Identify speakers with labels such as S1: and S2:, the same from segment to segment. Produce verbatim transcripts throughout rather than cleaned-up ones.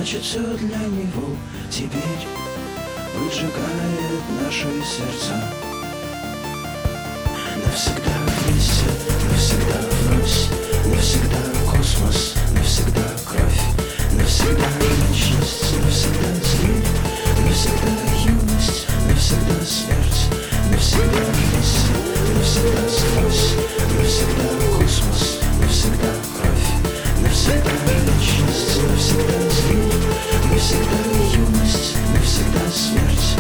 S1: Значит, все для него теперь поджигает наши сердца. Навсегда вместе, навсегда врозь, навсегда космос, навсегда кровь, навсегда вечность, навсегда зверь, навсегда юность, навсегда смерть, навсегда вместе, навсегда сквозь, навсегда космос, навсегда кровь, навсегда вечность, навсегда зверь, навсегда юность, навсегда смерть.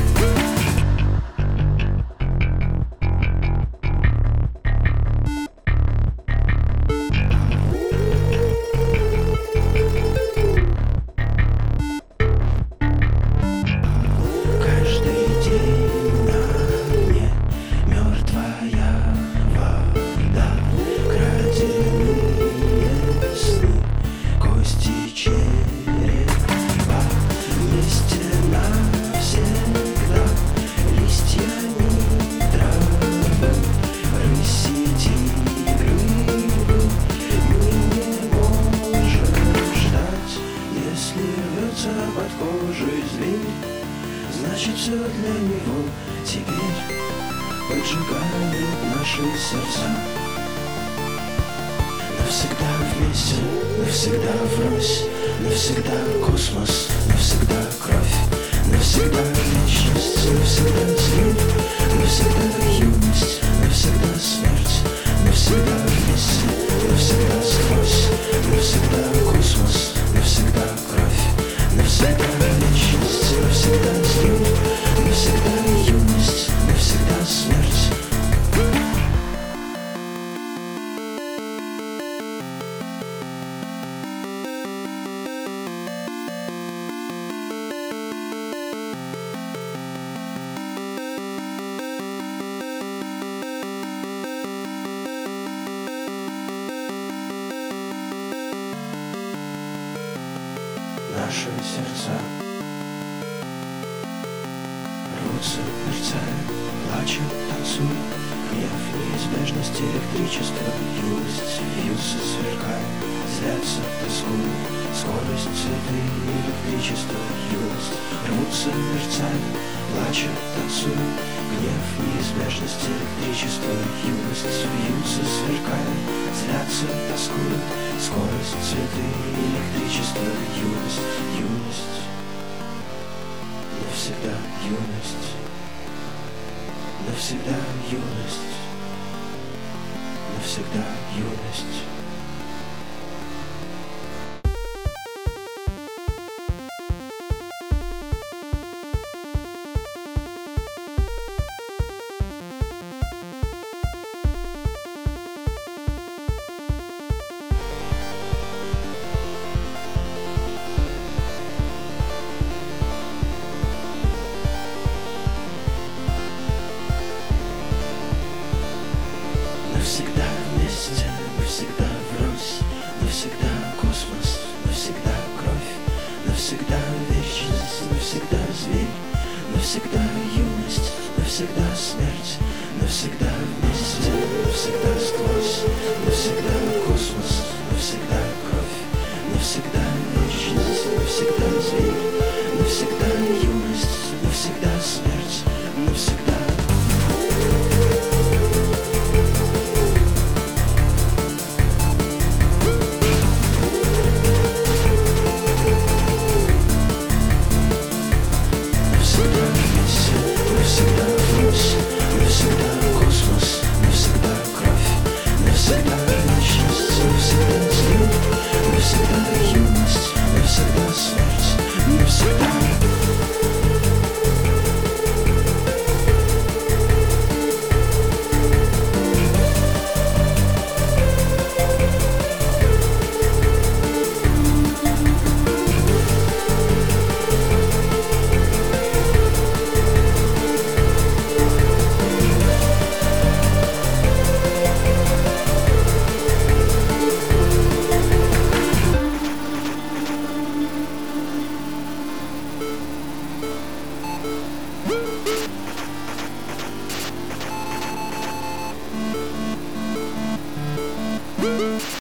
S1: Под кожей зверь, значит, все для него теперь поджигает наши сердца. Навсегда вместе, навсегда врозь, навсегда космос, навсегда кровь, навсегда вечность, навсегда зверь, навсегда юность, навсегда смерть, навсегда вместе, навсегда сквозь, навсегда космос, навсегда кровь, навсегда вечность, навсегда зверь, навсегда юность, навсегда смерть. Наши сердца рвутся, мерцают, плачут, танцуют. Гнев, неизбежность, электричество, юность, вьются, сверкают, злятся, тоскуют. Скорость, цветы, электричество, юность, рвутся, мерцают, плачут, танцуют. Гнев, неизбежность, электричество, юность, вьются, сверкают, злятся, тоскуют. Скорость, цветы, электричество, юность, юность, навсегда юность, навсегда юность, навсегда юность. Навсегда вместе, навсегда врозь, навсегда космос, навсегда кровь, навсегда вечность, навсегда зверь, навсегда юность, навсегда смерть, навсегда вместе, навсегда сквозь, навсегда космос, навсегда кровь, навсегда вечность, навсегда зверь, навсегда юность, навсегда смерть, навсегда. Навсегда врозь, навсегда космос, навсегда кровь, навсегда вечность, навсегда зверь, навсегда юность, навсегда смерть, навсегда.